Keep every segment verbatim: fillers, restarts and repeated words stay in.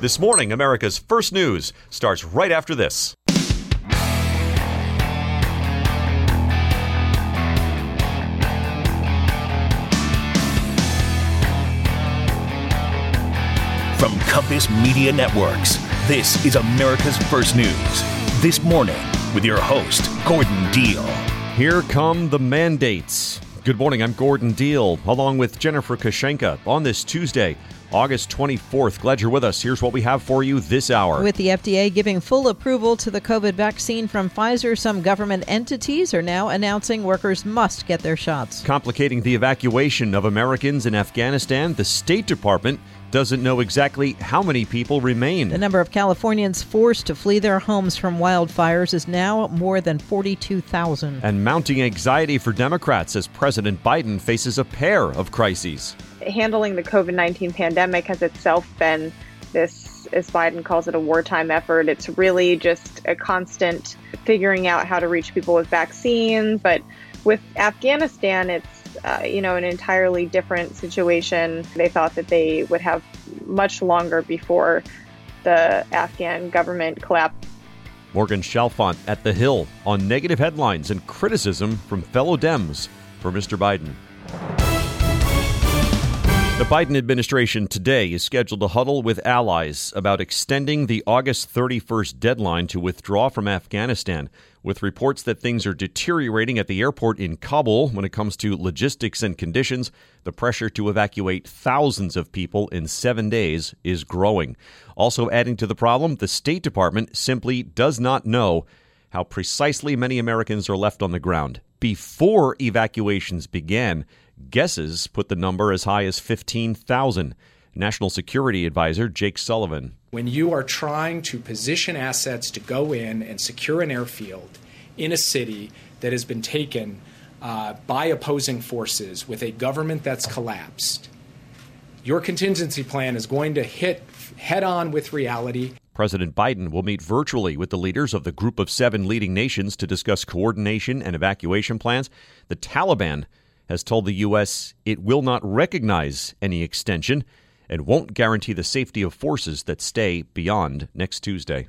This morning, America's First News starts right after this. From Compass Media Networks, this is America's First News. This morning, with your host, Gordon Deal. Here come the mandates. Good morning, I'm Gordon Deal, along with Jennifer Kashenka on this Tuesday, August twenty-fourth. Glad you're with us. Here's what we have for you this hour. With the F D A giving full approval to the COVID vaccine from Pfizer, some government entities are now announcing workers must get their shots. Complicating the evacuation of Americans in Afghanistan, the State Department doesn't know exactly how many people remain. The number of Californians forced to flee their homes from wildfires is now more than forty-two thousand. And mounting anxiety for Democrats as President Biden faces a pair of crises. Handling the COVID nineteen pandemic has itself been this, as Biden calls it, a wartime effort. It's really just a constant figuring out how to reach people with vaccines. But with Afghanistan, it's Uh, you know, an entirely different situation. They thought that they would have much longer before the Afghan government collapsed. Morgan Chalfant at The Hill on negative headlines and criticism from fellow Dems for Mister Biden. The Biden administration today is scheduled to huddle with allies about extending the August thirty-first deadline to withdraw from Afghanistan, with reports that things are deteriorating at the airport in Kabul when it comes to logistics and conditions. The pressure to evacuate thousands of people in seven days is growing. Also adding to the problem, the State Department simply does not know how precisely many Americans are left on the ground. Before evacuations began, guesses put the number as high as fifteen thousand. National Security Advisor Jake Sullivan. When you are trying to position assets to go in and secure an airfield in a city that has been taken uh, by opposing forces with a government that's collapsed, your contingency plan is going to hit head on with reality. President Biden will meet virtually with the leaders of the Group of Seven leading nations to discuss coordination and evacuation plans. The Taliban has told the U S it will not recognize any extension and won't guarantee the safety of forces that stay beyond next Tuesday.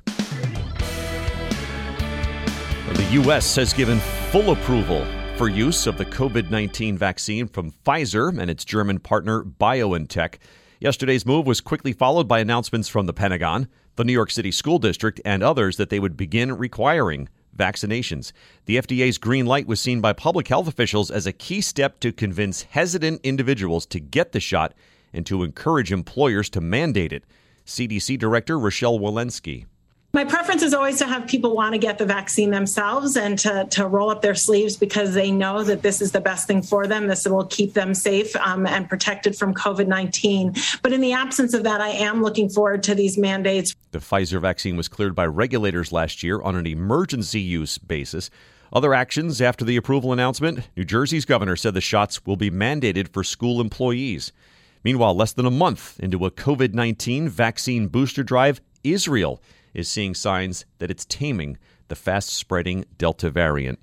The U S has given full approval for use of the COVID nineteen vaccine from Pfizer and its German partner BioNTech. Yesterday's move was quickly followed by announcements from the Pentagon, the New York City School District, and others that they would begin requiring vaccinations. The F D A's green light was seen by public health officials as a key step to convince hesitant individuals to get the shot and to encourage employers to mandate it. C D C Director Rochelle Walensky. My preference is always to have people want to get the vaccine themselves and to, to roll up their sleeves because they know that this is the best thing for them. This will keep them safe um, and protected from COVID nineteen. But in the absence of that, I am looking forward to these mandates. The Pfizer vaccine was cleared by regulators last year on an emergency use basis. Other actions after the approval announcement, New Jersey's governor said the shots will be mandated for school employees. Meanwhile, less than a month into a COVID nineteen vaccine booster drive, Israel is seeing signs that it's taming the fast-spreading Delta variant.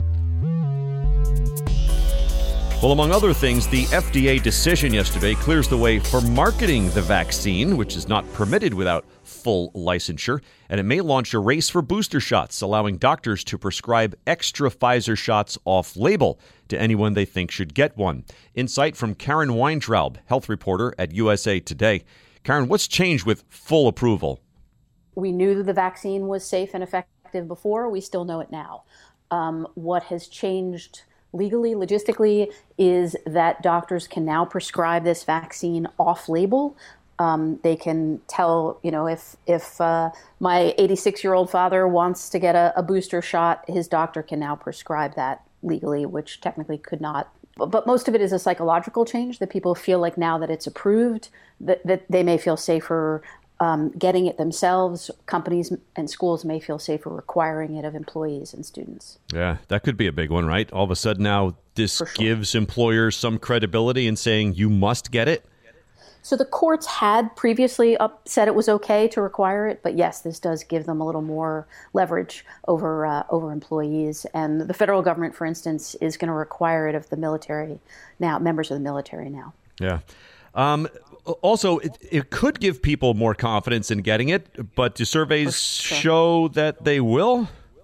Well, among other things, the F D A decision yesterday clears the way for marketing the vaccine, which is not permitted without full licensure, and it may launch a race for booster shots, allowing doctors to prescribe extra Pfizer shots off-label to anyone they think should get one. Insight from Karen Weintraub, health reporter at U S A Today. Karen, what's changed with full approval? We knew that the vaccine was safe and effective before. We still know it now. Um, what has changed legally, logistically, is that doctors can now prescribe this vaccine off-label. Um, they can tell, you know, if if uh, my eighty-six-year-old father wants to get a, a booster shot, his doctor can now prescribe that legally, which technically could not. But, but most of it is a psychological change that people feel like now that it's approved, that, that they may feel safer Um, getting it themselves. Companies and schools may feel safer requiring it of employees and students. Yeah, that could be a big one, right? All of a sudden now this For sure. gives employers some credibility in saying you must get it? So the courts had previously up, said it was okay to require it, but yes, this does give them a little more leverage over uh, over employees. And the federal government, for instance, is going to require it of the military now, members of the military now. Yeah. Um, also, it, it could give people more confidence in getting it, but do surveys sure. show that they will?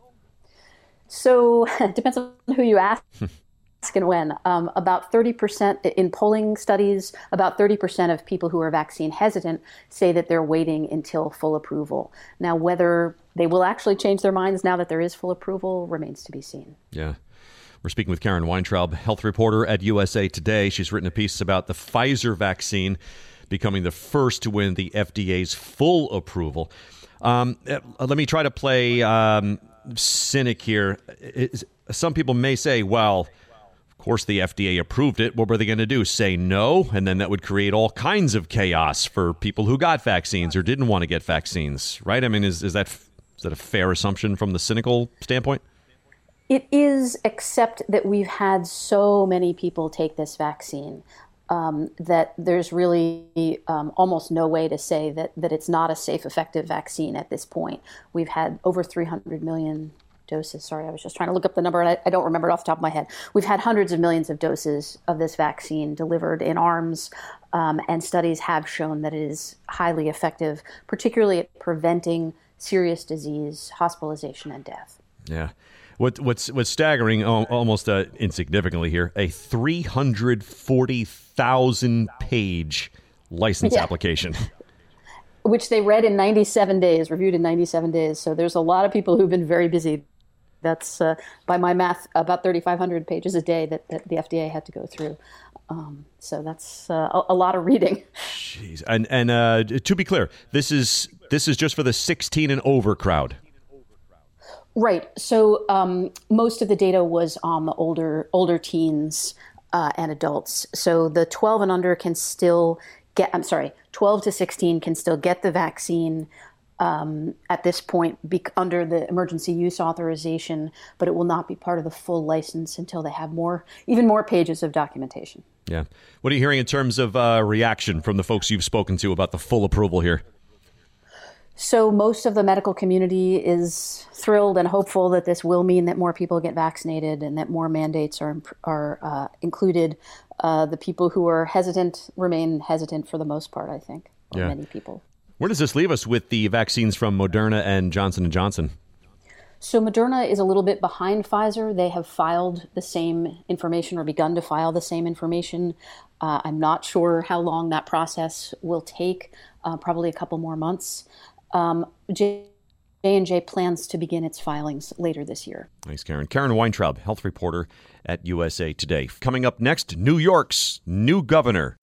So it depends on who you ask. And when um, about thirty percent in polling studies, about thirty percent of people who are vaccine hesitant say that they're waiting until full approval. Now, whether they will actually change their minds now that there is full approval remains to be seen. Yeah. We're speaking with Karen Weintraub, health reporter at U S A Today. She's written a piece about the Pfizer vaccine becoming the first to win the F D A's full approval. Um, let me try to play um, cynic here. It, some people may say, well, of course, the F D A approved it. What were they going to do? Say no? And then that would create all kinds of chaos for people who got vaccines or didn't want to get vaccines, right? I mean, is, is that is that a fair assumption from the cynical standpoint? It is, except that we've had so many people take this vaccine um, that there's really um, almost no way to say that, that it's not a safe, effective vaccine at this point. We've had over three hundred million doses. Sorry, I was just trying to look up the number, and I, I don't remember it off the top of my head. We've had hundreds of millions of doses of this vaccine delivered in arms, um, and studies have shown that it is highly effective, particularly at preventing serious disease, hospitalization, and death. Yeah. What, what's what's staggering, almost uh, insignificantly here, a three hundred forty thousand page license yeah. application. Which they read in ninety-seven days, reviewed in ninety-seven days. So there's a lot of people who've been very busy. That's, uh, by my math, about thirty-five hundred pages a day that, that the F D A had to go through. Um, so that's uh, a, a lot of reading. Jeez. And and uh, to be clear, this is this is just for the sixteen and over crowd. Right. So um, most of the data was on the older older teens uh, and adults. So the twelve and under can still get, I'm sorry, twelve to sixteen can still get the vaccine um, at this point be, under the emergency use authorization, but it will not be part of the full license until they have more, even more pages of documentation. Yeah. What are you hearing in terms of uh, reaction from the folks you've spoken to about the full approval here? So most of the medical community is thrilled and hopeful that this will mean that more people get vaccinated and that more mandates are are uh, included. Uh, the people who are hesitant remain hesitant for the most part, I think, yeah. many people. Where does this leave us with the vaccines from Moderna and Johnson and Johnson? So Moderna is a little bit behind Pfizer. They have filed the same information or begun to file the same information. Uh, I'm not sure how long that process will take, uh, probably a couple more months. Um, J and J plans to begin its filings later this year. Thanks, Karen. Karen Weintraub, health reporter at U S A Today. Coming up next, New York's new governor.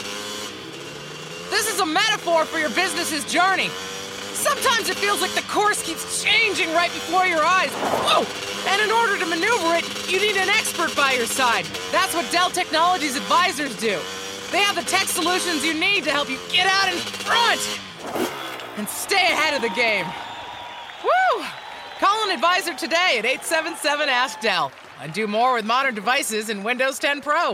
This is a metaphor for your business's journey. Sometimes it feels like the course keeps changing right before your eyes. Whoa! And in order to maneuver it, you need an expert by your side. That's what Dell Technologies advisors do. They have the tech solutions you need to help you get out in front and stay ahead of the game. Woo! Call an advisor today at eight seven seven, ask Dell and do more with modern devices in Windows ten Pro.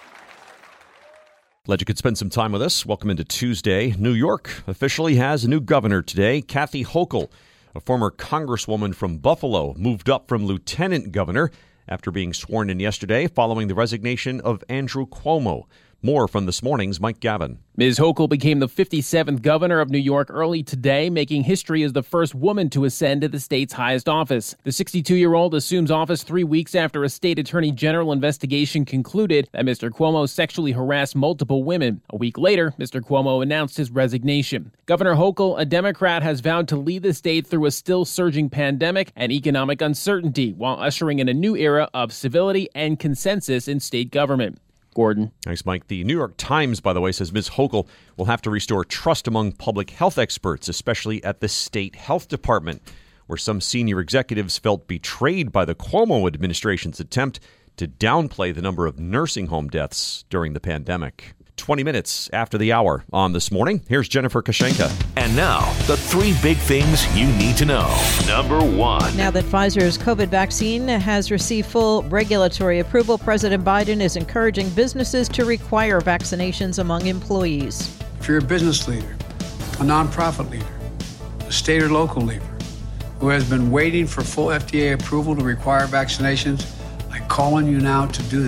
Glad you could spend some time with us. Welcome into Tuesday. New York officially has a new governor today. Kathy Hochul, a former congresswoman from Buffalo, moved up from lieutenant governor after being sworn in yesterday following the resignation of Andrew Cuomo. More from this morning's Mike Gavin. Miz Hochul became the fifty-seventh governor of New York early today, making history as the first woman to ascend to the state's highest office. The sixty-two-year-old assumes office three weeks after a state attorney general investigation concluded that Mister Cuomo sexually harassed multiple women. A week later, Mister Cuomo announced his resignation. Governor Hochul, a Democrat, has vowed to lead the state through a still surging pandemic and economic uncertainty while ushering in a new era of civility and consensus in state government. Gordon. Thanks, Mike. The New York Times, by the way, says Miz Hochul will have to restore trust among public health experts, especially at the state health department, where some senior executives felt betrayed by the Cuomo administration's attempt to downplay the number of nursing home deaths during the pandemic. twenty minutes after the hour on This Morning, here's Jennifer Kashenka. And now, the three big things you need to know. Number one. Now that Pfizer's COVID vaccine has received full regulatory approval, President Biden is encouraging businesses to require vaccinations among employees. If you're a business leader, a nonprofit leader, a state or local leader who has been waiting for full F D A approval to require vaccinations, I call on you now to do that.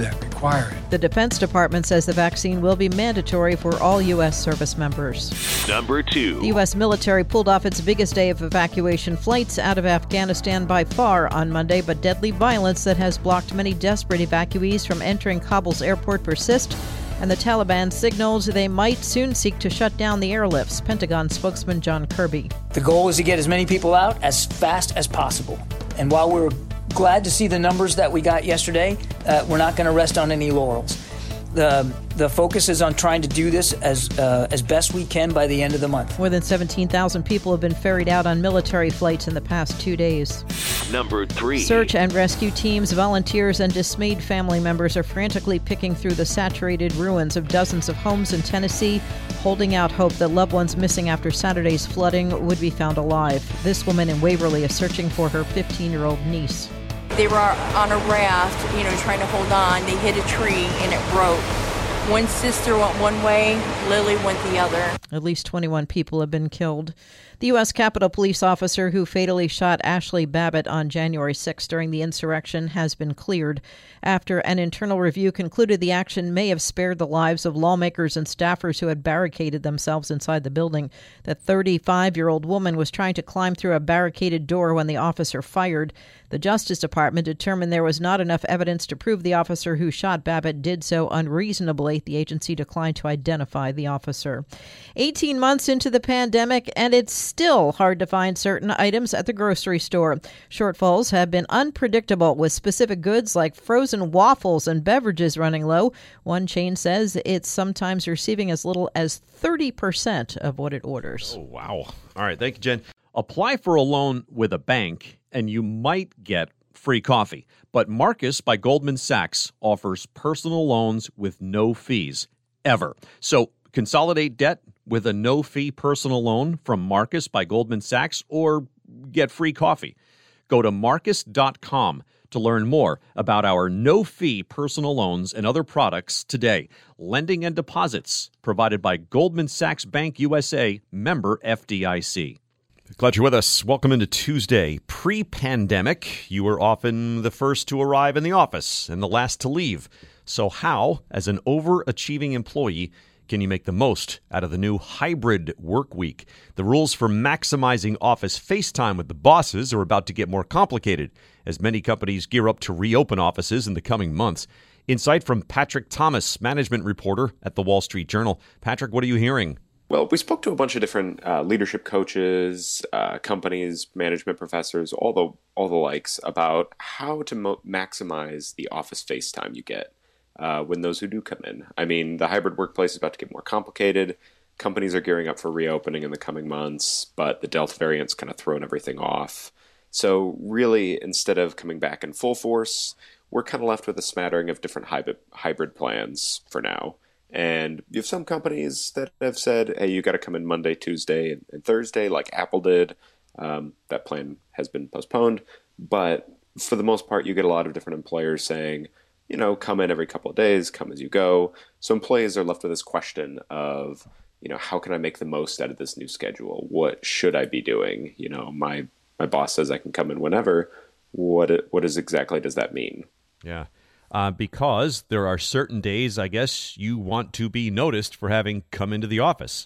require it. The Defense Department says the vaccine will be mandatory for all U S service members. Number two. The U S military pulled off its biggest day of evacuation flights out of Afghanistan by far on Monday, but deadly violence that has blocked many desperate evacuees from entering Kabul's airport persists, and the Taliban signals they might soon seek to shut down the airlifts. Pentagon spokesman John Kirby. The goal is to get as many people out as fast as possible. And while we're glad to see the numbers that we got yesterday, uh, we're not going to rest on any laurels. The the focus is on trying to do this as uh, as best we can by the end of the month. More than seventeen thousand people have been ferried out on military flights in the past two days. Number three. Search and rescue teams, volunteers, and dismayed family members are frantically picking through the saturated ruins of dozens of homes in Tennessee, holding out hope that loved ones missing after Saturday's flooding would be found alive. This woman in Waverly is searching for her fifteen-year-old niece. They were on a raft, you know, trying to hold on. They hit a tree and it broke. One sister went one way, Lily went the other. At least twenty-one people have been killed. The U S Capitol Police officer who fatally shot Ashley Babbitt on January sixth during the insurrection has been cleared after an internal review concluded the action may have spared the lives of lawmakers and staffers who had barricaded themselves inside the building. The thirty-five-year-old woman was trying to climb through a barricaded door when the officer fired. The Justice Department determined there was not enough evidence to prove the officer who shot Babbitt did so unreasonably. The agency declined to identify the officer. eighteen months into the pandemic, and it's still hard to find certain items at the grocery store. Shortfalls have been unpredictable, with specific goods like frozen waffles and beverages running low. One chain says it's sometimes receiving as little as thirty percent of what it orders. Oh, wow. All right. Thank you, Jen. Apply for a loan with a bank, and you might get free coffee. But Marcus by Goldman Sachs offers personal loans with no fees, ever. So consolidate debt with a no-fee personal loan from Marcus by Goldman Sachs, or get free coffee. Go to marcus dot com to learn more about our no-fee personal loans and other products today. Lending and deposits provided by Goldman Sachs Bank U S A, member F D I C. Glad you're with us. Welcome into Tuesday. Pre-pandemic, you were often the first to arrive in the office and the last to leave. So how, as an overachieving employee, can you make the most out of the new hybrid work week? The rules for maximizing office face time with the bosses are about to get more complicated as many companies gear up to reopen offices in the coming months. Insight from Patrick Thomas, management reporter at the Wall Street Journal. Patrick, what are you hearing? Well, we spoke to a bunch of different uh, leadership coaches, uh, companies, management professors, all the all the likes about how to mo- maximize the office face time you get uh, when those who do come in. I mean, the hybrid workplace is about to get more complicated. Companies are gearing up for reopening in the coming months, but the Delta variant's kind of thrown everything off. So really, instead of coming back in full force, we're kind of left with a smattering of different hybrid hybrid plans for now. And you have some companies that have said, hey, you got to come in Monday, Tuesday, and, and Thursday, like Apple did. Um, that plan has been postponed. But for the most part, you get a lot of different employers saying, you know, come in every couple of days, come as you go. So employees are left with this question of, you know, how can I make the most out of this new schedule? What should I be doing? You know, my my boss says I can come in whenever. What what is exactly does that mean? Yeah. Uh, because there are certain days, I guess, you want to be noticed for having come into the office.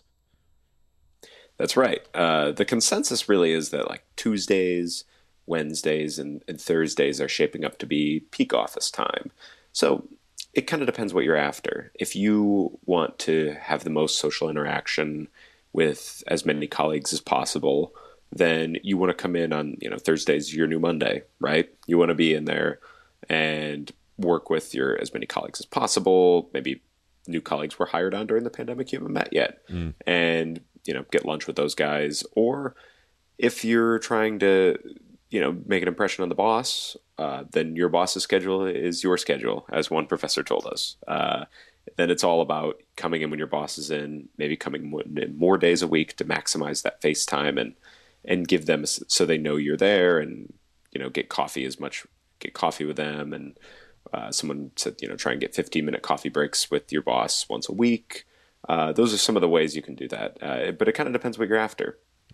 That's right. Uh, the consensus really is that like Tuesdays, Wednesdays, and, and Thursdays are shaping up to be peak office time. So it kind of depends what you're after. If you want to have the most social interaction with as many colleagues as possible, then you want to come in on, you know, Thursday's your new Monday, right? You want to be in there and work with your as many colleagues as possible. Maybe new colleagues were hired on during the pandemic you haven't met yet, mm. and you know, get lunch with those guys. Or if you're trying to, you know, make an impression on the boss, uh, then your boss's schedule is your schedule, as one professor told us. Uh, then it's all about coming in when your boss is in, maybe coming in more days a week to maximize that face time and and give them so they know you're there, and you know, get coffee as much get coffee with them. And Uh, someone said, you know, try and get fifteen minute coffee breaks with your boss once a week. Uh, those are some of the ways you can do that. Uh, but it kind of depends what you're after.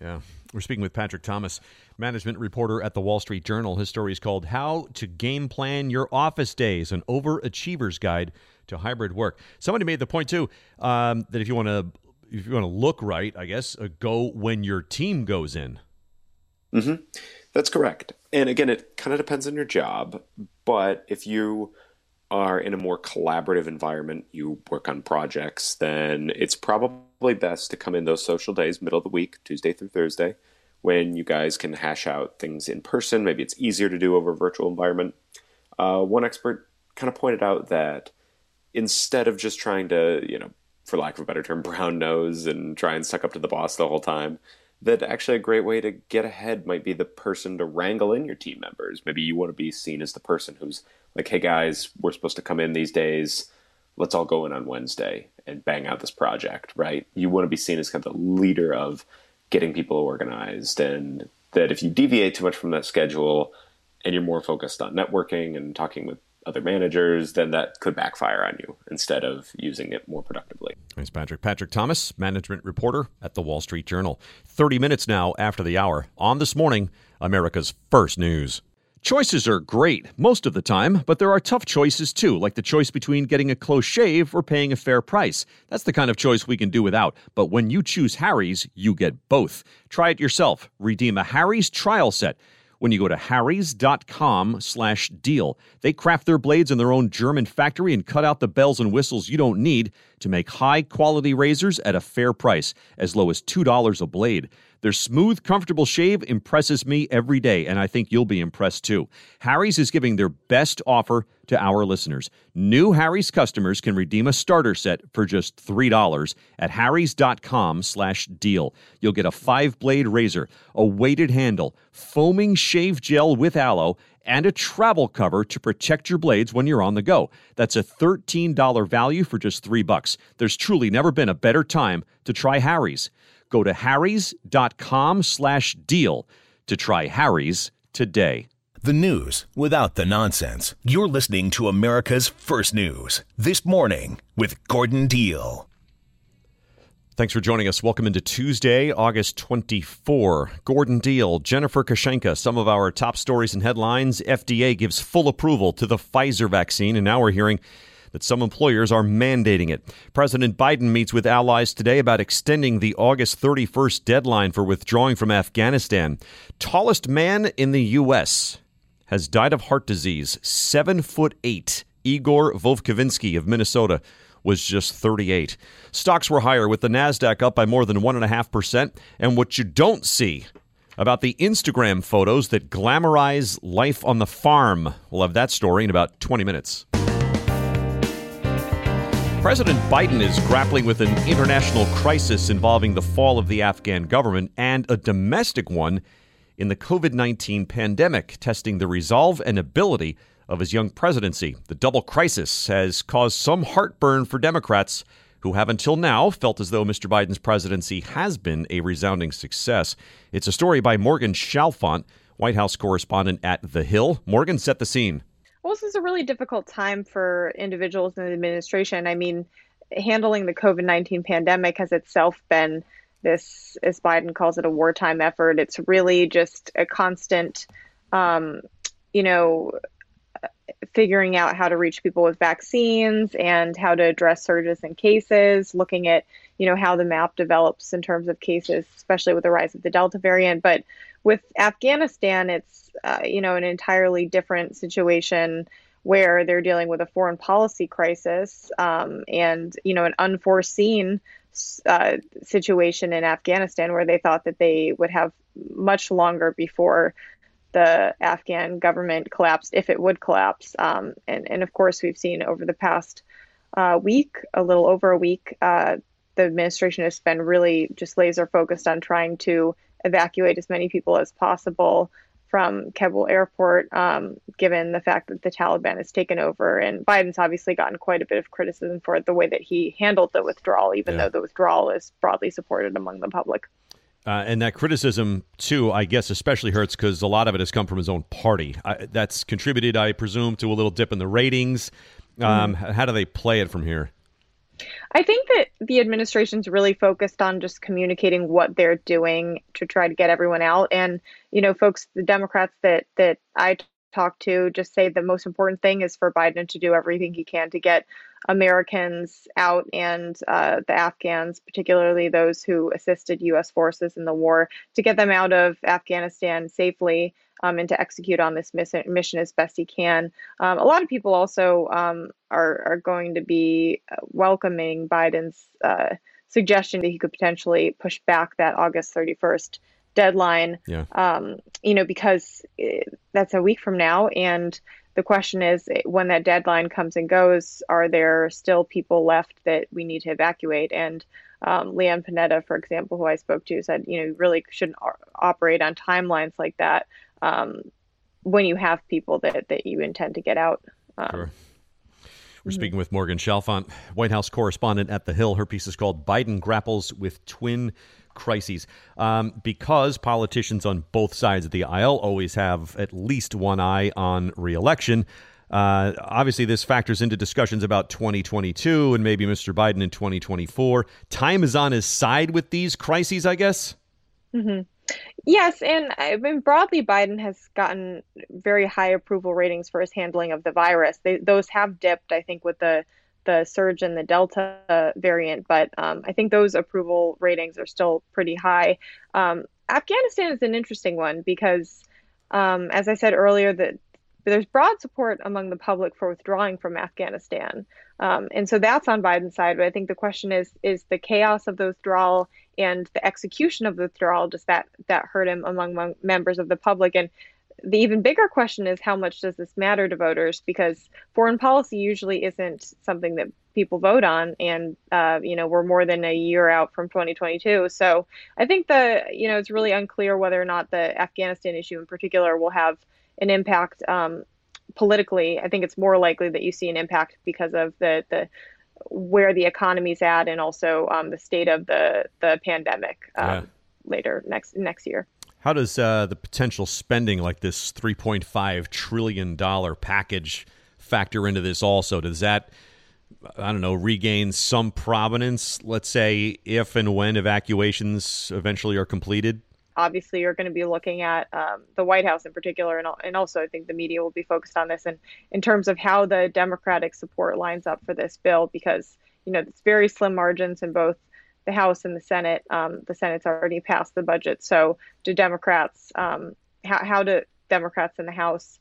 Yeah. We're speaking with Patrick Thomas, management reporter at the Wall Street Journal. His story is called How to Game Plan Your Office Days, an Overachiever's Guide to Hybrid Work. Somebody made the point, too, um, that if you want to if you want to look right, I guess, uh, go when your team goes in. Mm-hmm. That's correct. And again, it kind of depends on your job. But if you are in a more collaborative environment, you work on projects, then it's probably best to come in those social days, middle of the week, Tuesday through Thursday, when you guys can hash out things in person. Maybe it's easier to do over a virtual environment. Uh, one expert kind of pointed out that instead of just trying to, you know, for lack of a better term, brown nose and try and suck up to the boss the whole time, that actually a great way to get ahead might be the person to wrangle in your team members. Maybe you want to be seen as the person who's like, hey guys, we're supposed to come in these days. Let's all go in on Wednesday and bang out this project, right? You want to be seen as kind of the leader of getting people organized, and that if you deviate too much from that schedule and you're more focused on networking and talking with other managers, then that could backfire on you instead of using it more productively. Thanks, Patrick. Patrick Thomas, management reporter at the Wall Street Journal. thirty minutes now after the hour. On This Morning, America's First News. Choices are great most of the time, but there are tough choices too, like the choice between getting a close shave or paying a fair price. That's the kind of choice we can do without. But when you choose Harry's, you get both. Try it yourself. Redeem a Harry's trial set when you go to harrys.com slash deal. They craft their blades in their own German factory and cut out the bells and whistles you don't need to make high-quality razors at a fair price, as low as two dollars a blade. Their smooth, comfortable shave impresses me every day, and I think you'll be impressed too. Harry's is giving their best offer to our listeners. New Harry's customers can redeem a starter set for just three dollars at harrys.com slash deal. You'll get a five-blade razor, a weighted handle, foaming shave gel with aloe, and a travel cover to protect your blades when you're on the go. That's a thirteen dollars value for just three bucks. There's truly never been a better time to try Harry's. Go to harrys.com slash deal to try Harry's today. The news without the nonsense. You're listening to America's First News. This Morning with Gordon Deal. Thanks for joining us. Welcome into Tuesday, August twenty-fourth. Gordon Deal, Jennifer Kashenka, some of our top stories and headlines. F D A gives full approval to the Pfizer vaccine, and now we're hearing that some employers are mandating it. President Biden meets with allies today about extending the August thirty-first deadline for withdrawing from Afghanistan. Tallest man in the U S has died of heart disease. Seven foot eight. Igor Vovkovinsky of Minnesota was just thirty-eight. Stocks were higher, with the NASDAQ up by more than one point five percent. And what you don't see about the Instagram photos that glamorize life on the farm. We'll have that story in about twenty minutes. President Biden is grappling with an international crisis involving the fall of the Afghan government and a domestic one in the covid nineteen pandemic, testing the resolve and ability of his young presidency. The double crisis has caused some heartburn for Democrats who have until now felt as though Mister Biden's presidency has been a resounding success. It's a story by Morgan Chalfant, White House correspondent at The Hill. Morgan, set the scene. Well, this is a really difficult time for individuals in the administration. I mean, handling the covid nineteen pandemic has itself been this, as Biden calls it, a wartime effort. It's really just a constant, um, you know, figuring out how to reach people with vaccines and how to address surges in cases, looking at, you know, how the map develops in terms of cases, especially with the rise of the Delta variant. But with Afghanistan, it's, uh, you know, an entirely different situation where they're dealing with a foreign policy crisis um, and, you know, an unforeseen uh, situation in Afghanistan where they thought that they would have much longer before the Afghan government collapsed, if it would collapse. Um, and, and of course, we've seen over the past uh, week, a little over a week, uh, the administration has been really just laser focused on trying to evacuate as many people as possible from Kabul airport, um, given the fact that the Taliban has taken over. And Biden's obviously gotten quite a bit of criticism for the way that he handled the withdrawal, even yeah. though the withdrawal is broadly supported among the public. Uh, and that criticism, too, I guess especially hurts because a lot of it has come from his own party. I, that's contributed, I presume, to a little dip in the ratings. Um, mm-hmm. How do they play it from here? I think that the administration's really focused on just communicating what they're doing to try to get everyone out. And, you know, folks, the Democrats that that I talk to just say the most important thing is for Biden to do everything he can to get Americans out and uh, the Afghans, particularly those who assisted U S forces in the war, to get them out of Afghanistan safely um, and to execute on this miss- mission as best he can. Um, a lot of people also um, are, are going to be welcoming Biden's uh, suggestion that he could potentially push back that August thirty-first deadline, yeah. um, you know, because it, that's a week from now. And the question is, when that deadline comes and goes, are there still people left that we need to evacuate? And um, Leanne Panetta, for example, who I spoke to, said, you know, you really shouldn't o- operate on timelines like that um, when you have people that, that you intend to get out. Um, sure. We're speaking with Morgan Chalfant, White House correspondent at The Hill. Her piece is called Biden Grapples with Twin Crises. Um, because politicians on both sides of the aisle always have at least one eye on re-election, uh, obviously this factors into discussions about twenty twenty-two and maybe Mister Biden in twenty twenty-four. Time is on his side with these crises, I guess? Mm-hmm. Yes, and I mean, broadly, Biden has gotten very high approval ratings for his handling of the virus. They, those have dipped, I think, with the the surge in the Delta variant, but um, I think those approval ratings are still pretty high. Um, Afghanistan is an interesting one because, um, as I said earlier, that there's broad support among the public for withdrawing from Afghanistan. Um, and so that's on Biden's side. But I think the question is, is the chaos of the withdrawal and the execution of the withdrawal, does that, that hurt him among, among members of the public? And the even bigger question is, how much does this matter to voters? Because foreign policy usually isn't something that people vote on. And, uh, you know, we're more than a year out from twenty twenty-two. So I think the, you know, it's really unclear whether or not the Afghanistan issue in particular will have an impact um, politically. I think it's more likely that you see an impact because of the, the where the economy's at and also um, the state of the, the pandemic um, yeah. later next next year. How does uh, the potential spending like this three point five trillion dollars package factor into this also? Does that, I don't know, regain some prominence, let's say, if and when evacuations eventually are completed? Obviously, you're going to be looking at um, the White House in particular, and, and also I think the media will be focused on this and in terms of how the Democratic support lines up for this bill, because, you know, it's very slim margins in both the House and the Senate. Um, the Senate's already passed the budget. So do Democrats, um, how, how do Democrats in the House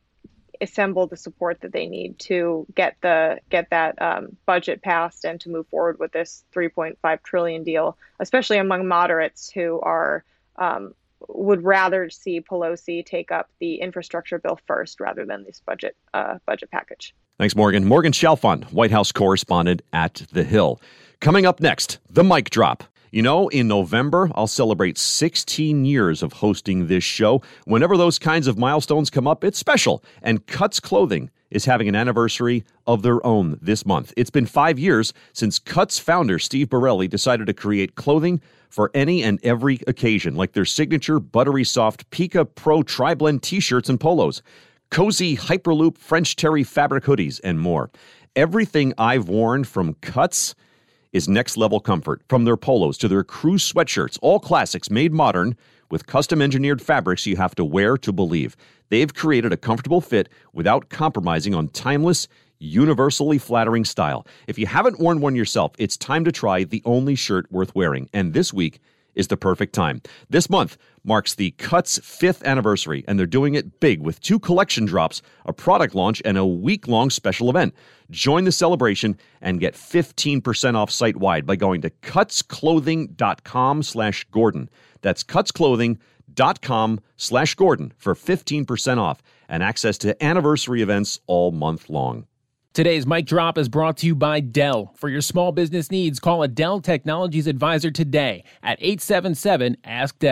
assemble the support that they need to get the get that um, budget passed and to move forward with this three point five trillion deal, especially among moderates who are um, would rather see Pelosi take up the infrastructure bill first rather than this budget uh, budget package. Thanks, Morgan. Morgan Chalfant, White House correspondent at The Hill. Coming up next, the mic drop. You know, in November, I'll celebrate sixteen years of hosting this show. Whenever those kinds of milestones come up, it's special. And Cuts Clothing is having an anniversary of their own this month. It's been five years since Cuts founder Steve Borelli decided to create clothing for any and every occasion, like their signature buttery soft Pika Pro Tri-Blend t-shirts and polos, cozy Hyperloop French Terry fabric hoodies, and more. Everything I've worn from Cuts is next-level comfort. From their polos to their crew sweatshirts, all classics made modern with custom-engineered fabrics you have to wear to believe. They've created a comfortable fit without compromising on timeless, universally flattering style. If you haven't worn one yourself, it's time to try the only shirt worth wearing. And this week is the perfect time. This month marks the Cuts fifth anniversary, and they're doing it big with two collection drops, a product launch, and a week-long special event. Join the celebration and get fifteen percent off site-wide by going to cutsclothing.com slash Gordon. That's cutsclothing.com slash Gordon for fifteen percent off and access to anniversary events all month long. Today's Mic Drop is brought to you by Dell. For your small business needs, call a Dell Technologies advisor today at eight seven seven, ask Dell.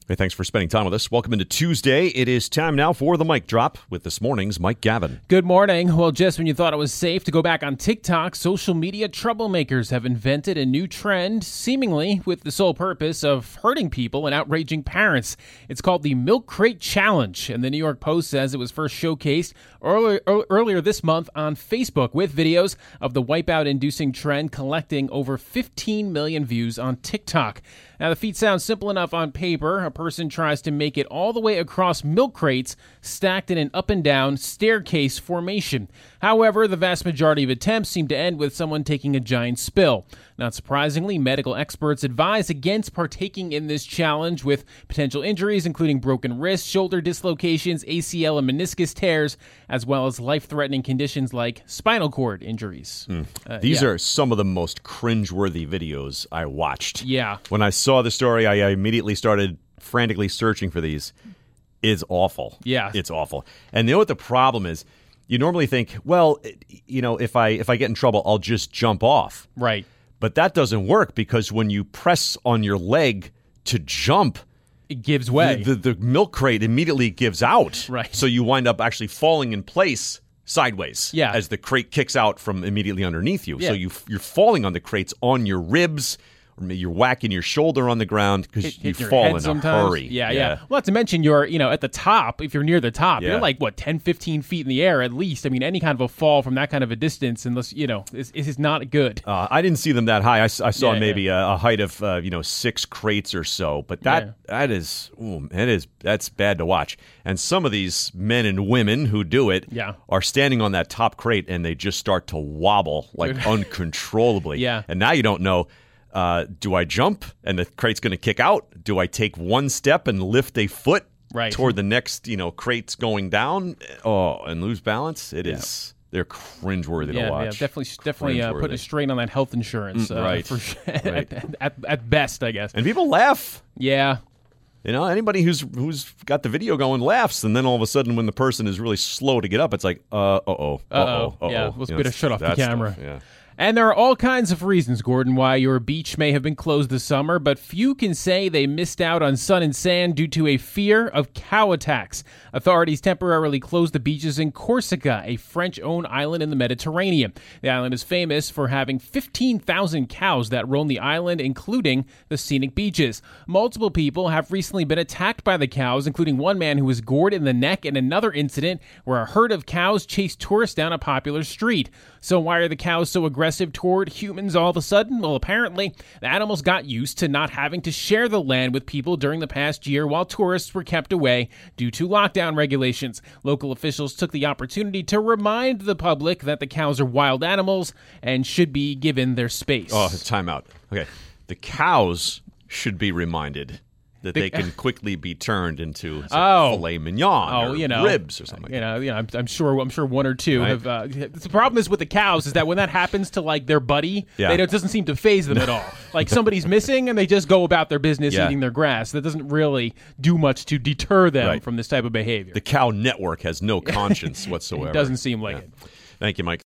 Hey, thanks for spending time with us. Welcome into Tuesday. It is time now for the Mic Drop with this morning's Mike Gavin. Good morning. Well, just when you thought it was safe to go back on TikTok, social media troublemakers have invented a new trend, seemingly with the sole purpose of hurting people and outraging parents. It's called the Milk Crate Challenge, and the New York Post says it was first showcased earlier, earlier this month on Facebook with videos of the wipeout-inducing trend collecting over fifteen million views on TikTok. Now, the feat sounds simple enough on paper. A person tries to make it all the way across milk crates stacked in an up-and-down staircase formation. However, the vast majority of attempts seem to end with someone taking a giant spill. Not surprisingly, medical experts advise against partaking in this challenge with potential injuries, including broken wrists, shoulder dislocations, A C L and meniscus tears, as well as life-threatening conditions like spinal cord injuries. Mm. Uh, These yeah. are some of the most cringeworthy videos I watched. Yeah. When I saw the story, I immediately started frantically searching for these. It's awful. Yeah. It's awful. And you know what the problem is? You normally think, well, you know, if I if I get in trouble, I'll just jump off. Right. But that doesn't work because when you press on your leg to jump, it gives way. The, the, the milk crate immediately gives out. Right. So you wind up actually falling in place sideways. Yeah. As the crate kicks out from immediately underneath you. Yeah. So you, you're falling on the crates on your ribs. Or maybe you're whacking your shoulder on the ground because Hit- you hit your fall head in sometimes. a hurry. Yeah, yeah, Well, not to mention you're, you know, at the top. If you're near the top, Yeah. you're like, what, ten, fifteen feet in the air at least. I mean, any kind of a fall from that kind of a distance, unless, you know, is, is not good. Uh, I didn't see them that high. I, s- I saw Yeah, maybe A, a height of uh, you know six crates or so. But that Yeah. that is ooh, it is that's bad to watch. And some of these men and women who do it Yeah. are standing on that top crate and they just start to wobble like uncontrollably. Yeah. And now you don't know. Uh, do I jump and the crate's going to kick out? Do I take one step and lift a foot Right. toward the next, you know, crates going down? Oh, and lose balance? It Yeah. is. They're cringeworthy Yeah, to watch. yeah, definitely, definitely uh, putting a Cringeworthy. strain on that health insurance. Mm, uh, right. For sure. Right. at, at, at best, I guess. And people laugh. Yeah. You know, anybody who's who's got the video going laughs, and then all of a sudden, when the person is really slow to get up, it's like, uh, uh oh, uh Uh-oh. oh, Yeah, let's better shut off the that camera. stuff, yeah. And there are all kinds of reasons, Gordon, why your beach may have been closed this summer, but few can say they missed out on sun and sand due to a fear of cow attacks. Authorities temporarily closed the beaches in Corsica, a French-owned island in the Mediterranean. The island is famous for having fifteen thousand cows that roam the island, including the scenic beaches. Multiple people have recently been attacked by the cows, including one man who was gored in the neck and another incident where a herd of cows chased tourists down a popular street. So why are the cows so aggressive toward humans all of a sudden? Well, apparently, the animals got used to not having to share the land with people during the past year while tourists were kept away due to lockdown regulations. Local officials took the opportunity to remind the public that the cows are wild animals and should be given their space. Oh, time out. Okay, the cows should be reminded that The- they can quickly be turned into say, Oh. filet mignon Oh, or you know, ribs or something. You know, you know, I'm, I'm sure, I'm sure one or two Right. have. Uh, the problem is with the cows is that when that happens to like their buddy, Yeah. they, it doesn't seem to phase them at all. Like somebody's missing and they just go about their business Yeah. eating their grass. That doesn't really do much to deter them Right. from this type of behavior. The cow network has no conscience whatsoever. It doesn't seem like Yeah. it. Thank you, Mike.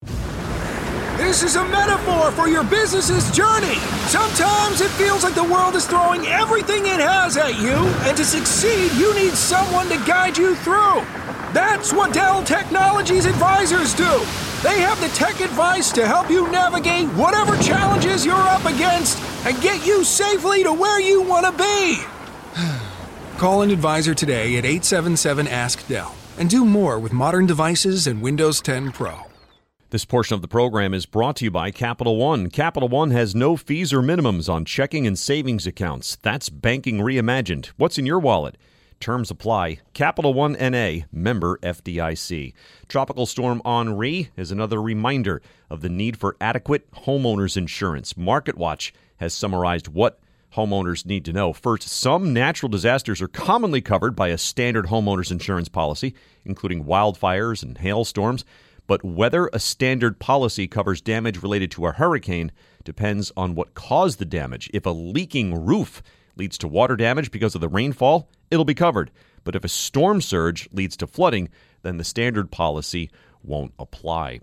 This is a metaphor for your business's journey. Sometimes it feels like the world is throwing everything it has at you, and to succeed, you need someone to guide you through. That's what Dell Technologies advisors do. They have the tech advice to help you navigate whatever challenges you're up against and get you safely to where you want to be. Call an advisor today at eight seven seven ask Dell and do more with modern devices and Windows ten Pro. This portion of the program is brought to you by Capital One. Capital One has no fees or minimums on checking and savings accounts. That's banking reimagined. What's in your wallet? Terms apply. Capital One N A, member F D I C. Tropical Storm Henri is another reminder of the need for adequate homeowners insurance. MarketWatch has summarized what homeowners need to know. First, some natural disasters are commonly covered by a standard homeowners insurance policy, including wildfires and hailstorms. But whether a standard policy covers damage related to a hurricane depends on what caused the damage. If a leaking roof leads to water damage because of the rainfall, it'll be covered. But if a storm surge leads to flooding, then the standard policy won't apply.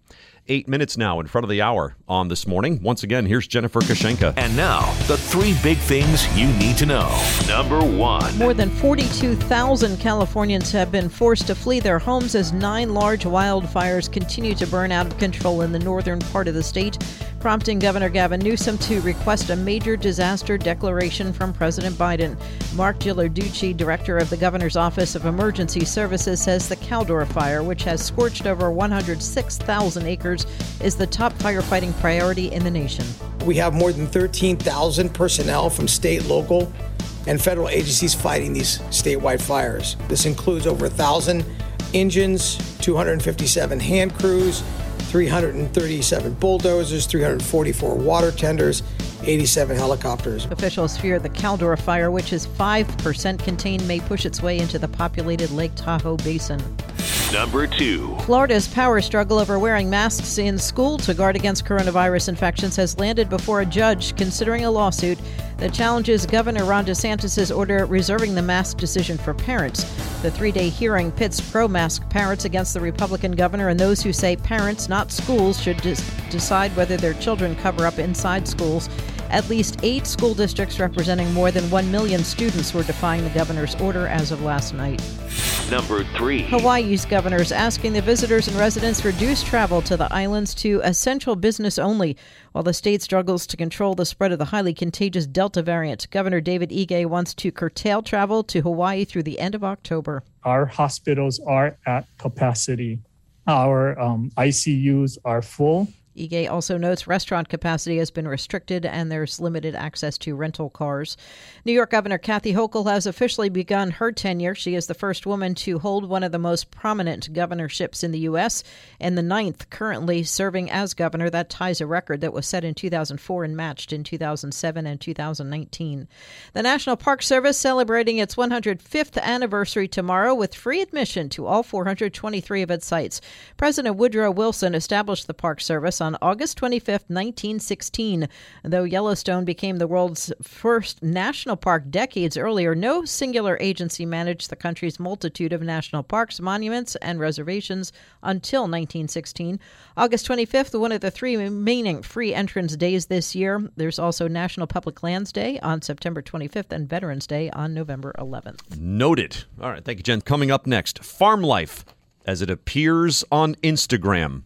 Eight minutes now in front of the hour on This Morning. Once again, here's Jennifer Kushenka. And now, the three big things you need to know. Number one. More than forty-two thousand Californians have been forced to flee their homes as nine large wildfires continue to burn out of control in the northern part of the state, prompting Governor Gavin Newsom to request a major disaster declaration from President Biden. Mark Gilarducci, director of the Governor's Office of Emergency Services, says the Caldor Fire, which has scorched over one hundred six thousand acres, is the top firefighting priority in the nation. We have more than thirteen thousand personnel from state, local, and federal agencies fighting these statewide fires. This includes over one thousand engines, two hundred fifty-seven hand crews, three hundred thirty-seven bulldozers, three hundred forty-four water tenders, eighty-seven helicopters. Officials fear the Caldor Fire, which is five percent contained, may push its way into the populated Lake Tahoe Basin. Number two. Florida's power struggle over wearing masks in school to guard against coronavirus infections has landed before a judge considering a lawsuit that challenges Governor Ron DeSantis' order reserving the mask decision for parents. The three-day hearing pits pro-mask parents against the Republican governor and those who say parents, not schools, should des- decide whether their children cover up inside schools. At least eight school districts representing more than one million students were defying the governor's order as of last night. Number three. Hawaii's governor is asking the visitors and residents reduce travel to the islands to essential business only, while the state struggles to control the spread of the highly contagious Delta variant. Governor David Ige wants to curtail travel to Hawaii through the end of October. Our hospitals are at capacity. Our um, I C Us are full. Ige also notes restaurant capacity has been restricted and there's limited access to rental cars. New York Governor Kathy Hochul has officially begun her tenure. She is the first woman to hold one of the most prominent governorships in the U S and the ninth currently serving as governor. That ties a record that was set in two thousand four and matched in two thousand seven and two thousand nineteen. The National Park Service celebrating its one hundred fifth anniversary tomorrow with free admission to all four hundred twenty-three of its sites. President Woodrow Wilson established the Park Service on August twenty-fifth, nineteen sixteen. Though Yellowstone became the world's first national park decades earlier, no singular agency managed the country's multitude of national parks, monuments, and reservations until nineteen sixteen. August twenty-fifth, one of the three remaining free entrance days this year. There's also National Public Lands Day on September twenty-fifth and Veterans Day on November eleventh. Noted. All right, thank you, Jen. Coming up next, farm life as it appears on Instagram.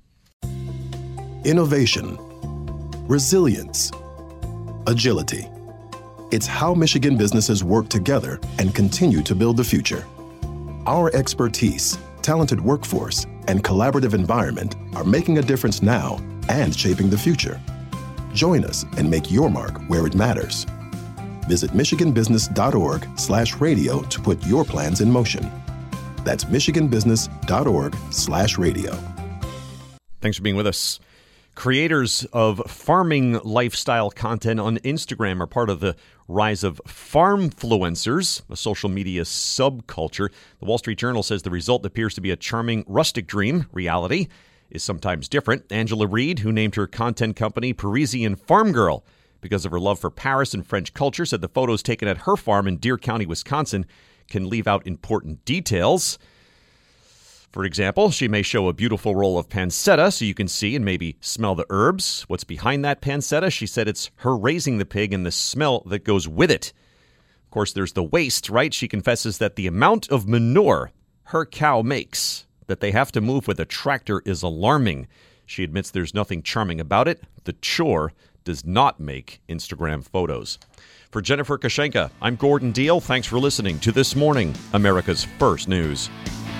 Innovation, resilience, agility. It's how Michigan businesses work together and continue to build the future. Our expertise, talented workforce, and collaborative environment are making a difference now and shaping the future. Join us and make your mark where it matters. Visit michiganbusiness.org slash radio to put your plans in motion. That's michiganbusiness.org slash radio. Thanks for being with us. Creators of farming lifestyle content on Instagram are part of the rise of farmfluencers, a social media subculture. The Wall Street Journal says the result appears to be a charming rustic dream. Reality is sometimes different. Angela Reed, who named her content company Parisian Farm Girl because of her love for Paris and French culture, said the photos taken at her farm in Deer County, Wisconsin, can leave out important details. For example, she may show a beautiful roll of pancetta so you can see and maybe smell the herbs. What's behind that pancetta? She said it's her raising the pig and the smell that goes with it. Of course, there's the waste, right? She confesses that the amount of manure her cow makes that they have to move with a tractor is alarming. She admits there's nothing charming about it. The chore does not make Instagram photos. For Jennifer Kushenka, I'm Gordon Deal. Thanks for listening to This Morning, America's First News.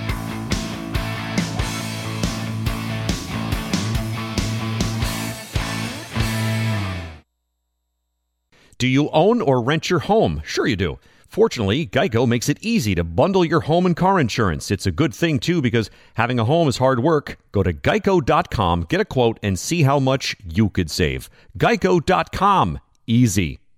Do you own or rent your home? Sure you do. Fortunately, Geico makes it easy to bundle your home and car insurance. It's a good thing, too, because having a home is hard work. Go to geico dot com, get a quote, and see how much you could save. geico dot com. Easy.